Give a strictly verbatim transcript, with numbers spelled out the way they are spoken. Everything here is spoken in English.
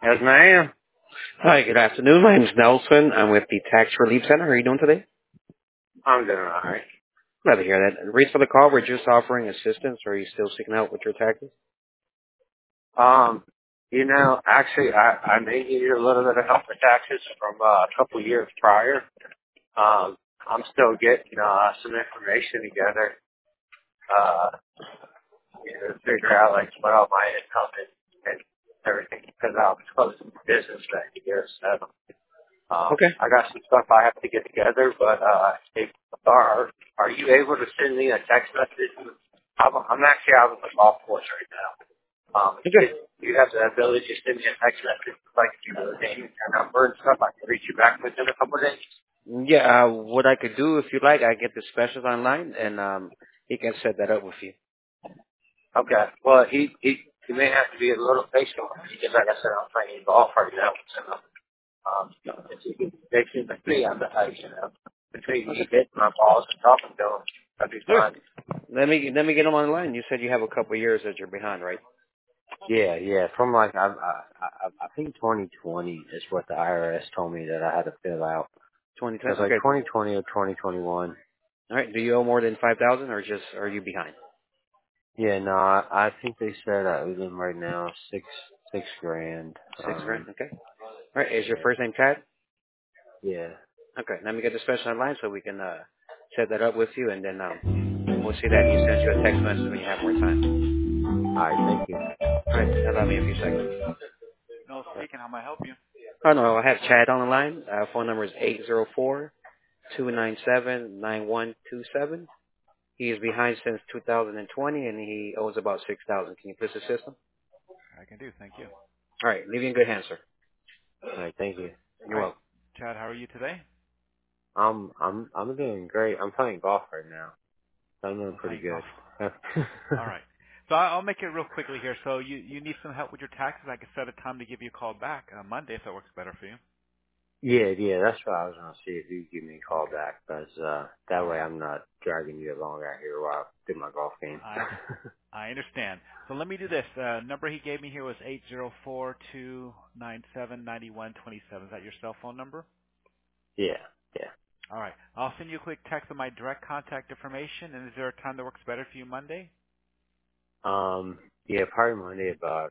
Yes, ma'am. Hi, good afternoon. My name is Nelson. I'm with the Tax Relief Center. How are you doing today? I'm doing all right. Glad to hear that. The reason for the call, we're just offering assistance. Or are you still seeking help with your taxes? Um, you know, actually, I, I may need a little bit of help with taxes from uh, a couple years prior. Um, I'm still getting uh, some information together, uh, you know, to figure out like what all my income is and everything because I was closing the business that year. So um, Okay. I got some stuff I have to get together. But uh, if are are you able to send me a text message? I'm, I'm actually out on the golf course right now. Um, Okay. if you have the ability to send me a text message, like your name and your number and stuff, I can reach you back within a couple of days. Yeah, uh, what I could do, if you like, I get the specials online, and um, he can set that up with you. Okay. Well, he he he may have to be a little patient with me because, like I said, I'm playing golf right now. So, um, if you can be patient with me, I'm the you know, between me hitting my balls and talking to him, that'd be Sure. fine. Let me let me get him online. You said you have a couple of years that you're behind, right? Yeah, yeah. From like I I I, I think twenty twenty is what the I R S told me that I had to fill out. twenty So twenty. it's like Okay. twenty twenty or twenty twenty-one. All right. Do you owe more than five thousand, or just are you behind? Yeah, no, I, I think they said I owe them right now six six grand. Six grand. Um, Okay. All right. Is your yeah, first name Chad? yeah. Okay. Let me get the special online so we can uh, set that up with you, and then um, we'll see that he sends you a text message when you have more time. All right, thank you. All right. Allow me a few seconds. No, speaking. How may I help you? Oh, no. I have Chad on the line. Uh, phone number is eight zero four, two nine seven, nine one two seven. He is behind since two thousand twenty, and he owes about six thousand. Can you please assist him? I can do. Thank you. All right. Leave you in good hands, sir. All right, thank you. All You're right, welcome. Chad. How are you today? I'm I'm I'm doing great. I'm playing golf right now. I'm doing I'm pretty playing golf. good. All right. So I- I'll make it real quickly here. So you you need some help with your taxes? I can set a time to give you a call back uh, Monday if that works better for you. yeah, yeah. That's what I was gonna see if you give me a call Okay. back, because uh, that All way right. I'm not dragging you along out here while I do my golf game. I I understand. So let me do this. Uh, number he gave me here was eight zero four two nine seven ninety one twenty seven. Is that your cell phone number? yeah, yeah. All right. I'll send you a quick text with my direct contact information. And is there a time that works better for you Monday? Um, yeah, probably Monday about